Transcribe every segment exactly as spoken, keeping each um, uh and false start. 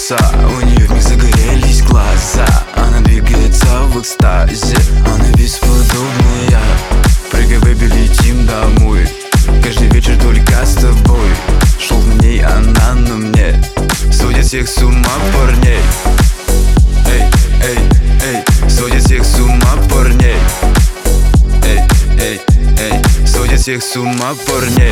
голоса, у нее вмиг загорелись глаза. Она двигается в экстазе, она бесподобная. Прыгай, бэби, летим домой. Каждый вечер только с тобой. Шел на ней, она на мне. Сводит всех с ума парней. Эй, эй, эй, сводит всех с ума парней. Эй, эй, эй, сводит всех с ума парней.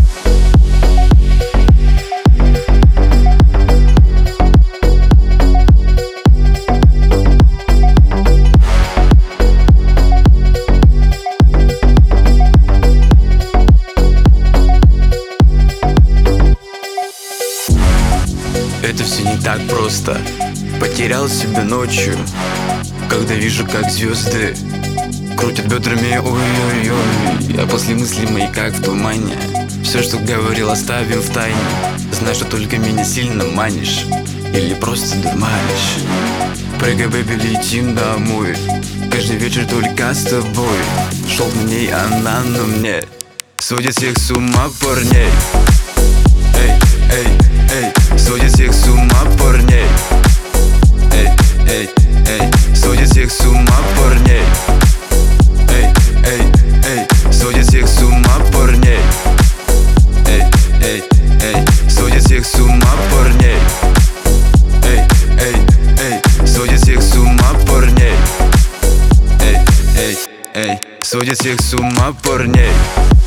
Это все не так просто. Потерял себя ночью, когда вижу, как звезды крутят бедрами, ой-ой-ой. А после мысли мои как в тумане. Все, что говорил, оставим в тайне. Знаю, что только меня сильно манишь или просто дурманишь. Прыгай, бэби, летим домой. Каждый вечер только с тобой. Шел на ней, она на мне. Сводит всех с ума парней. Эй, эй, эй, сводит всех с ума парней. Эй, эй, эй, сводит всех с ума парней. Эй, эй, эй, сводит всех с ума парней. Эй, эй, эй, сводит всех с ума парней. Эй, эй, эй, сводит всех с ума парней. Эй, эй, эй, сводит всех с ума парней.